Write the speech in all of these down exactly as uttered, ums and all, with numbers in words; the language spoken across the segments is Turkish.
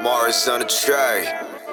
Morris on the tray.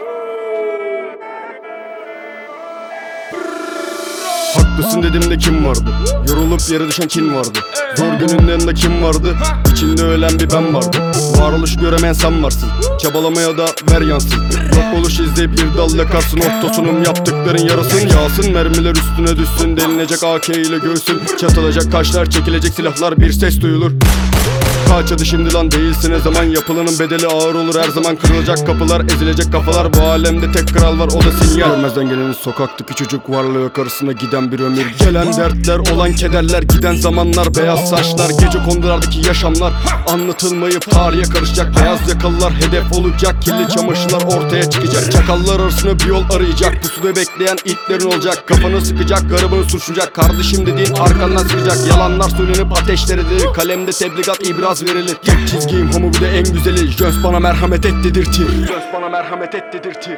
Haklısın dediğimde kim vardı? Yorulup yere düşen kim vardı? Zor günün yanında kim vardı? İçinde ölen bir ben vardı. Varoluş göremeyen sen varsın. Çabalamaya da ver yansın. Yok oluş izleyip bir dal yakarsın. Ortosunum yaptıkların yarasın. Yağsın mermiler üstüne düşsün. Delinecek A K ile göğsün. Çatılacak kaşlar, çekilecek silahlar, bir ses duyulur. Kaç adı şimdi lan değilsin, ne zaman yapılanın bedeli ağır olur. Her zaman kırılacak kapılar, ezilecek kafalar. Bu alemde tek kral var, o da sinyal. Görmezden gelenin sokaktaki çocuk varlığı yok arasında giden bir ömür. Gelen dertler, olan kederler, giden zamanlar, beyaz saçlar, gece kondulardaki yaşamlar. Anlatılmayıp tarihe karışacak, beyaz yakalılar hedef olacak. Kirli çamaşırlar ortaya çıkacak, çakallar arasında bir yol arayacak. Pusuda bekleyen ilklerin olacak, kafanı sıkacak, garibini suçlayacak. Kardeşim dediğin arkandan sıkacak, yalanlar söylenip ateşler edilir. Kalemde tebligat, ibraz verilir. Tek çizgiyim homo, bir de en güzeli. Jöns bana merhamet et dedirtir. Jöns bana merhamet et dedirtir.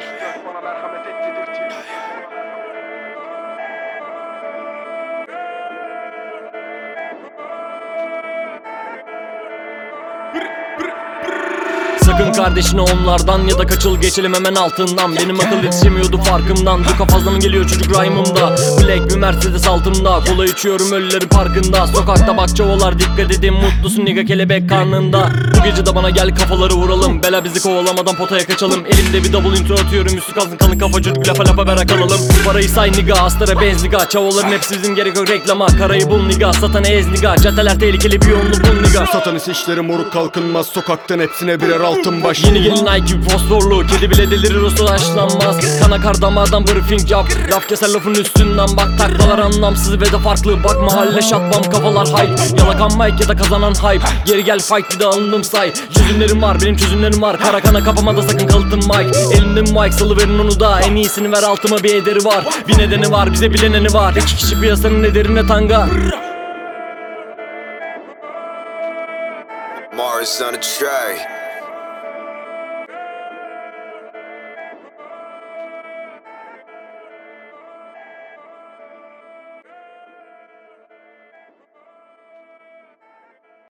Sakın kardeşine onlardan ya da kaçıl geçelim hemen altından. Benim akıl yetişemiyordu farkımdan. Bu kafazdan geliyor çocuk rhyme'ımda. Black bir Mercedes altımda. Kola içiyorum ölüleri parkında. Sokakta bak çavolar dikkat edin. Mutlusun nigga kelebek karnında. Bu gece de bana gel kafaları vuralım. Bela bizi kovalamadan potaya kaçalım. Elimde bir double intro atıyorum. Üstü kalsın kalın kafa çocuk lafa lafa bera kalalım. Parayı say nigga, astara benz nigga. Çavoların hepsi bizim, gerek yok reklama. Karayı bul nigga, satanı ez nigga. Caddeler tehlikeli, bir yolunu bul nigga. Satanist işleri moruk kalkınmaz. Sokaktan hepsine birer altın baş. Yeni gelin ay gibi fosforlu. Kedi bile delirir o sulaşlanmaz. Kan akar damardan briefing yap. Laf keser lafın üstünden bak. Taklalar anlamsız ve de farklı. Bak mahalle şatmam kafalar hype. Yalakan mic ya da kazanan hype. Geri gel fight bir de alındım say. Çözümlerim var, benim çözümlerim var. Kara kana kafama da sakın kalıtın mic. Elimde mic, salıverin onu da. En iyisini ver, altıma bir ederi var. Bir nedeni var, bize bileneni var. İki kişi piyasanın ederine tanga. Morris on the tray.